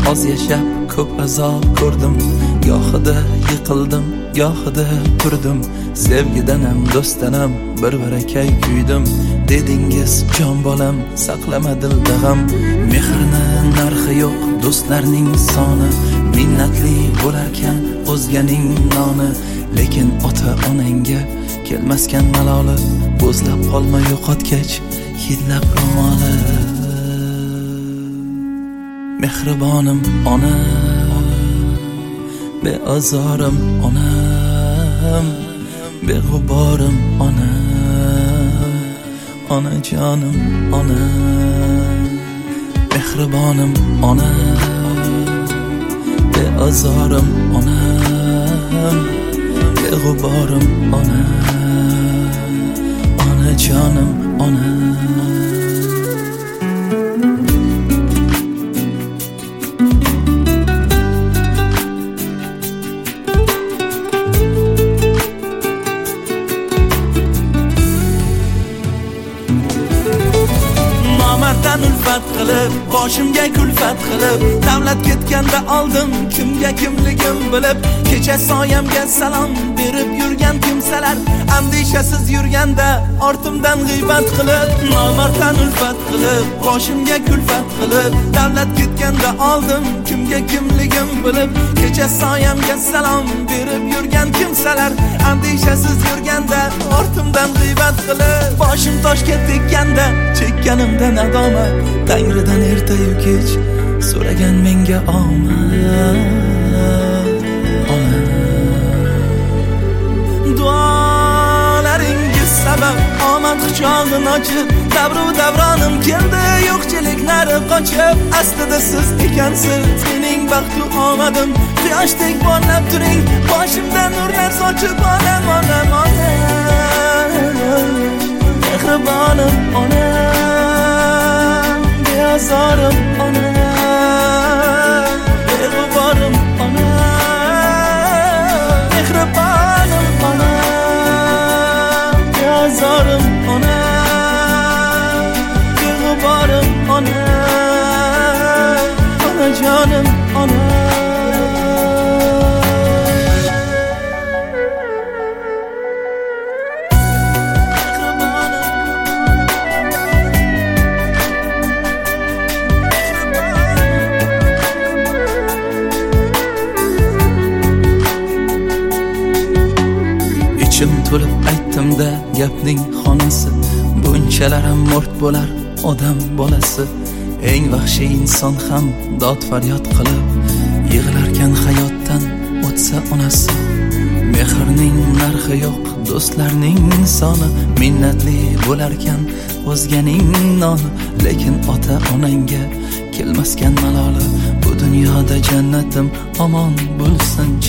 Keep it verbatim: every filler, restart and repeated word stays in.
oz yashab ko'p azob ko'rdim. Gohida yiqildim, gohida turdim. Sevgidanam, do'stanam bir barakay kuydim. Dedingiz jon bolam, saqlama dilda g'am. Mehrni narxi yo'q, do'stlarning soni. Minnatli bo'larkan o'zganing noni. Lekin ota onangga kelmaskan maloli. Bo'zlab qolma yo'qotgach hidlab ro'moli. Mehribonim ona, beazorim onam, beg'uborim ona, onajonim ona. Mehribonim ona, beazorim onam, beg'uborim ona, onajonim ona. Ulfat qilib, boshimga kulfat qilib, davlat ketganda oldim kimga kimligim bilib. Kecha soyamga salom berib yurgan kimsalar, andishasiz yurganda ortimdan g'iybat qilib. Nomarddan ulfat qilib, boshimga kulfat qilib, davlat ketganda oldim kimga kimligim bilib. Kecha soyamga salom berib yurgan kimsalar, andishasiz yurganda ortimdan g'iybat qilib. Boshim toshga tegganda chekkanimda nadomat, Tangridan ertayu kech so'ragan menga omad. Ona, duolaringiz sabab omad quchog'ini ochib, davru davronim keldi yo'qchiliklar qochib. Aslida siz ekansiz mening baxtu omadim. Quyoshdek porlab turing, boshimda nurlar sochib. Onam, onam, onam, mehribonim ona, beazorim ona, beg'uborim ona. Mehribonim ona, beazorim ona, beg'uborim ona, onajonim ona. Ichim to'lib aytdim-da gapning xonasi. Bunchalarim mort bo'lar odam bolasi. Eng vahshiy inson ham dod faryod qilib yig'larkan hayotdan o'tsa onasi. Mehrning narxi yo'q, do'stlarning soni. Minnatli bo'larkan o'zganing noni. Lekin ota onangga kelmaskan maloli. Bu dunyoda jannatim omon bo'lsin.